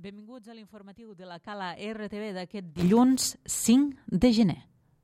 Benvinguts a l'informatiu de la Cala RTV d'aquest dilluns 5 de gener.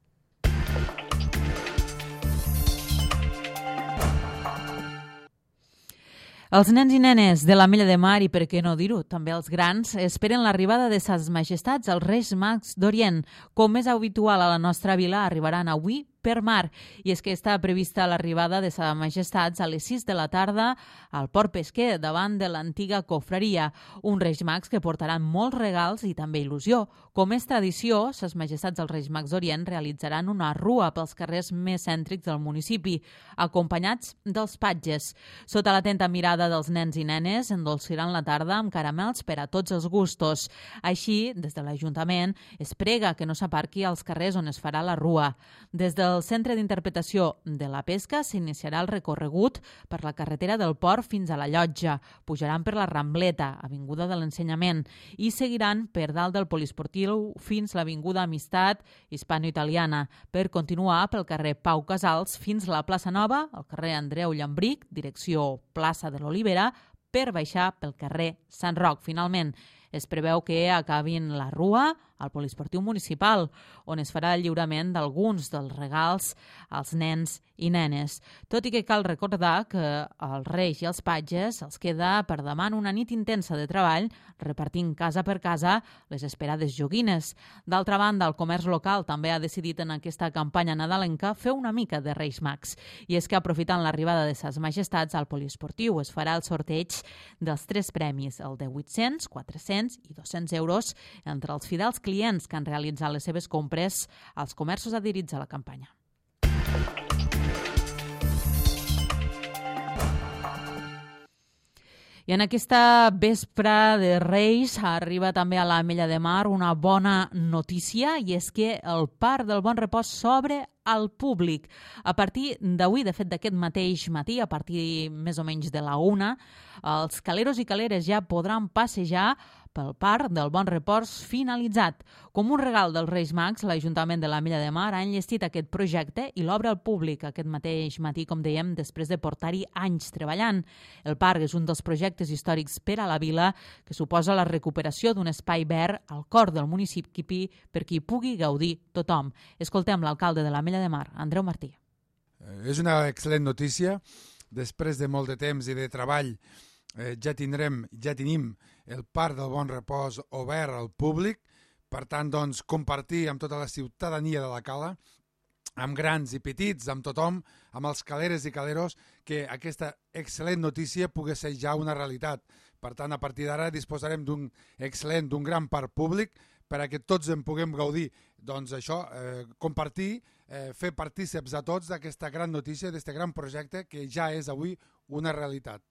Els nens i nenes de l'Ametlla de Mar i, per què no dir-ho, també els grans, esperen l'arribada de Ses Majestats, els Reis Mags d'Orient. Com és habitual a la nostra vila, arribaran avui per mar. I és que està prevista l'arribada de Ses Majestats a les 6 de la tarda al Port Pesquer, davant de l'antiga cofreria. Un Reis Mags que portaran molts regals i també il·lusió. Com és tradició, Ses Majestats dels Reis Mags d'Orient realitzaran una rua pels carrers més cèntrics del municipi, acompanyats dels patges. Sota l'atenta mirada dels nens i nenes, endolciran la tarda amb caramels per a tots els gustos. Així, des de l'Ajuntament, es prega que no s'aparqui als carrers on es farà la rua. Des del Centre d'Interpretació de la Pesca s'iniciarà el recorregut per la carretera del Port fins a la Llotja. Pujaran per la Rambleta, Avinguda de l'Ensenyament, i seguiran per dalt del Poliesportiu fins l'Avinguda Amistat Hispano-Italiana, per continuar pel carrer Pau Casals fins a la Plaça Nova, al carrer Andreu Llambric, direcció Plaça de l'Olivera, per baixar pel carrer Sant Roc. Finalment, es preveu que acabin la rua al Poliesportiu Municipal, on es farà el lliurament d'alguns dels regals als nens i nenes. Tot i que cal recordar que els reis i els patges els queda per davant una nit intensa de treball repartint casa per casa les esperades joguines. D'altra banda, el comerç local també ha decidit en aquesta campanya nadalenca fer una mica de Reis Mags. I és que aprofitant l'arribada de Ses Majestats al Poliesportiu es farà el sorteig dels 3 premis, el de 800, 400 i 200 euros entre els fidels clients que han realitzat les seves compres als comerços adherits a la campanya. I en aquesta vespra de Reis arriba també a l'Ametlla de Mar una bona notícia, i és que el Parc del Bon Repòs s'obre al públic. A partir d'avui, de fet d'aquest mateix matí, a partir més o menys de la 1, els caleros i caleres ja podran passejar pel Parc del Bon Repòs finalitzat. Com un regal dels Reis Mags, l'Ajuntament de l'Ametlla de Mar ha enllestit aquest projecte i l'obre al públic aquest mateix matí, com dèiem, després de portar-hi anys treballant. El parc és un dels projectes històrics per a la vila que suposa la recuperació d'un espai verd al cor del municipi per qui pugui gaudir tothom. Escoltem l'alcalde de l'Ametlla de Mar, Andreu Martí. És una excel·lent notícia. Després de molt de temps i de treball ja tenim el Parc del Bon Repòs obert al públic. Per tant, doncs, compartir amb tota la ciutadania de la Cala, amb grans i petits, amb tothom, amb els caleres i caleros, que aquesta excel·lent notícia pugui ser ja una realitat. Per tant, a partir d'ara disposarem d'un gran parc públic per a que tots en puguem gaudir. Doncs això, compartir, fer partíceps a tots d'aquesta gran notícia, d'aquest gran projecte que ja és avui una realitat.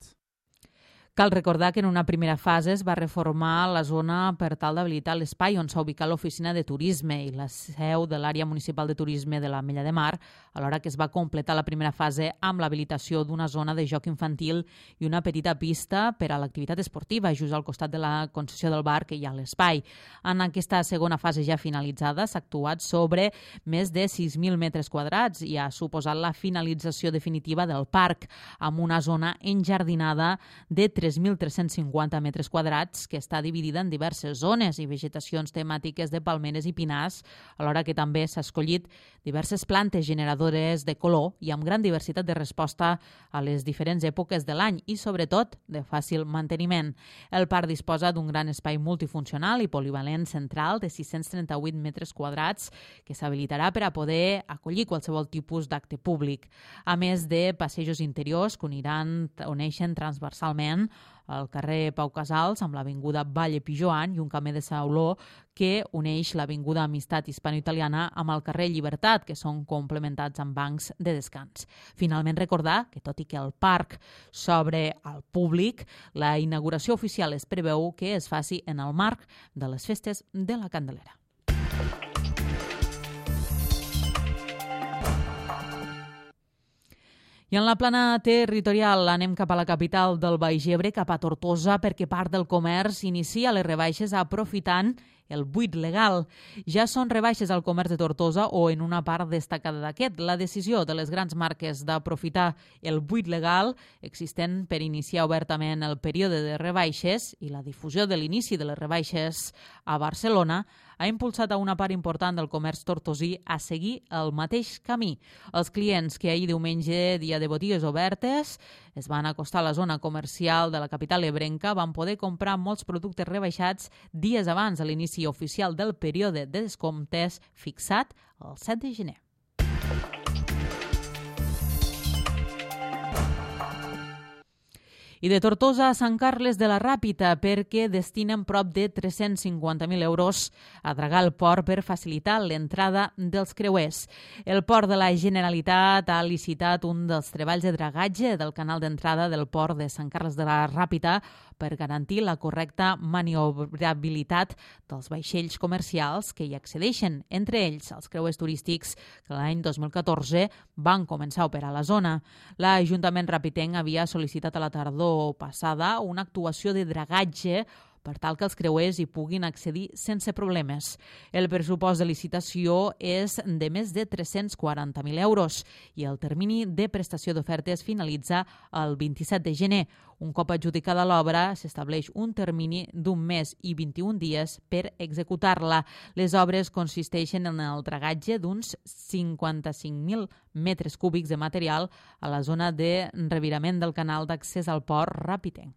Cal recordar que en una primera fase es va reformar la zona per tal d'habilitar l'espai on s'ha ubicat l'oficina de turisme i la seu de l'àrea municipal de turisme de l'Ametlla de Mar, alhora que es va completar la primera fase amb l'habilitació d'una zona de joc infantil i una petita pista per a l'activitat esportiva, just al costat de la concessió del bar que hi ha a l'espai. En aquesta segona fase ja finalitzada s'ha actuat sobre més de 6.000 metres quadrats i ha suposat la finalització definitiva del parc, amb una zona enjardinada de 3.350 metres quadrats que està dividida en diverses zones i vegetacions temàtiques de palmeres i pinars, alhora que també s'ha escollit diverses plantes generadores de color i amb gran diversitat de resposta a les diferents èpoques de l'any i, sobretot, de fàcil manteniment. El parc disposa d'un gran espai multifuncional i polivalent central de 638 metres quadrats que s'habilitarà per a poder acollir qualsevol tipus d'acte públic, a més de passejos interiors que uneixen transversalment al carrer Pau Casals amb l'avinguda Valle Pijoan i un camí de sauló que uneix l'avinguda Amistat Hispano-Italiana amb el carrer Llibertat, que són complementats amb bancs de descans. Finalment, recordar que, tot i que el parc s'obre al públic, la inauguració oficial es preveu que es faci en el marc de les festes de la Candelera. I en la plana territorial anem cap a la capital del Baix Ebre, cap a Tortosa, perquè part del comerç inicia les rebaixes aprofitant el buit legal. Ja són rebaixes al comerç de Tortosa o en una part destacada d'aquest. La decisió de les grans marques d'aprofitar el buit legal existent per iniciar obertament el període de rebaixes i la difusió de l'inici de les rebaixes a Barcelona ha impulsat a una part important del comerç tortosí a seguir el mateix camí. Els clients que ahir diumenge, dia de botigues obertes, es van acostar a la zona comercial de la capital ebrenca, van poder comprar molts productes rebaixats dies abans de l'inici oficial del període de descomptes fixat el 7 de gener. I de Tortosa a Sant Carles de la Ràpita perquè destinen prop de 350.000 euros a dragar el port per facilitar l'entrada dels creuers. El port de la Generalitat ha licitat un dels treballs de dragatge del canal d'entrada del port de Sant Carles de la Ràpita per garantir la correcta maniobrabilitat dels vaixells comercials que hi accedeixen, entre ells els creuers turístics que l'any 2014 van començar a operar a la zona. L'Ajuntament rapitenc havia sol·licitat a la tardor passada una actuació de dragatge per tal que els creuers hi puguin accedir sense problemes. El pressupost de licitació és de més de 340.000 euros i el termini de prestació d'ofertes finalitza el 27 de gener. Un cop adjudicada l'obra, s'estableix un termini d'un mes i 21 dies per executar-la. Les obres consisteixen en el dragatge d'uns 55.000 metres cúbics de material a la zona de revirament del canal d'accés al port rapitenc.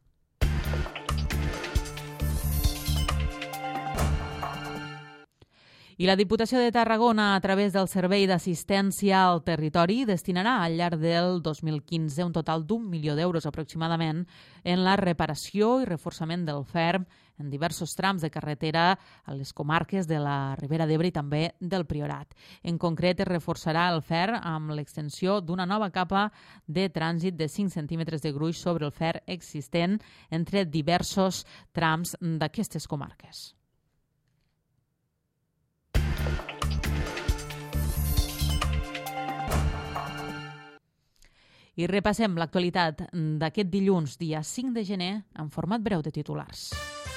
I la Diputació de Tarragona, a través del Servei d'Assistència al Territori, destinarà al llarg del 2015 un total d'1 milió d'euros aproximadament en la reparació i reforçament del ferm en diversos trams de carretera a les comarques de la Ribera d'Ebre i també del Priorat. En concret, es reforçarà el ferm amb l'extensió d'una nova capa de trànsit de 5 centímetres de gruix sobre el ferm existent entre diversos trams d'aquestes comarques. I repassem l'actualitat d'aquest dilluns, dia 5 de gener, en format breu de titulars.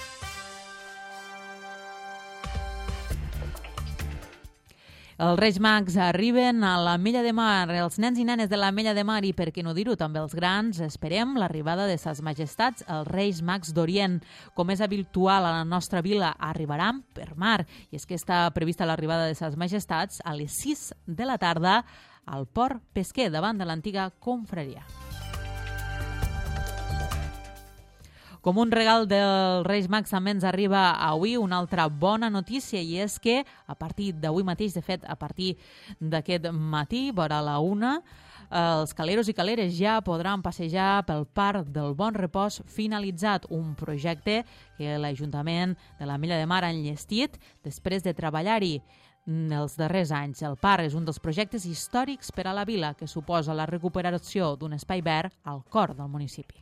Els Reis Mags arriben a l'Ametlla de Mar. Els nens i nenes de l'Ametlla de Mar i, per què no dir-ho, també els grans, esperem l'arribada de Ses Majestats, els Reis Mags d'Orient. Com és habitual a la nostra vila, arribaran per mar. I és que està prevista l'arribada de Ses Majestats a les 6 de la tarda al port pesquer davant de l'antiga confraria. Com un regal dels Reis Mags també ens arriba avui una altra bona notícia i és que a partir d'avui mateix, de fet a partir d'aquest matí, vora la 1, els caleros i caleres ja podran passejar pel Parc del Bon Repòs finalitzat, un projecte que l'Ajuntament de l'Ametlla de Mar ha enllestit després de treballar-hi els darrers anys. El parc és un dels projectes històrics per a la vila que suposa la recuperació d'un espai verd al cor del municipi.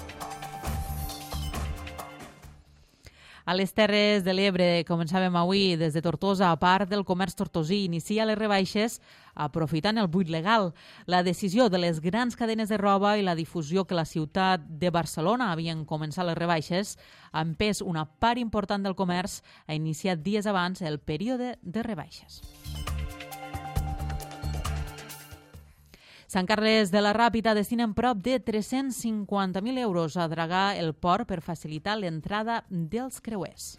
A les Terres de l'Ebre, començàvem avui des de Tortosa, a part del comerç tortosí, inicia les rebaixes aprofitant el buit legal. La decisió de les grans cadenes de roba i la difusió que la ciutat de Barcelona havien començat les rebaixes ha empès una part important del comerç a iniciar dies abans el període de rebaixes. Sant Carles de la Ràpita destinen prop de 350.000 euros a dragar el port per facilitar l'entrada dels creuers.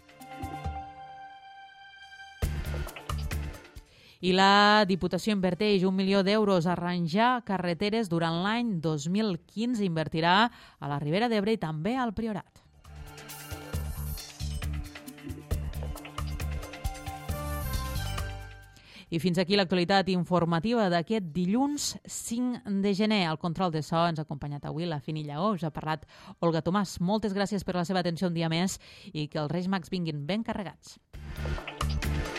I la Diputació inverteix 1 milió d'euros a arranjar carreteres durant l'any 2015. Invertirà a la Ribera d'Ebre i també al Priorat. I fins aquí l'actualitat informativa d'aquest dilluns 5 de gener. Al control de so ens ha acompanyat avui la Fini Lleó, us ha parlat Olga Tomàs. Moltes gràcies per la seva atenció un dia més i que els Reis Mags vinguin ben carregats.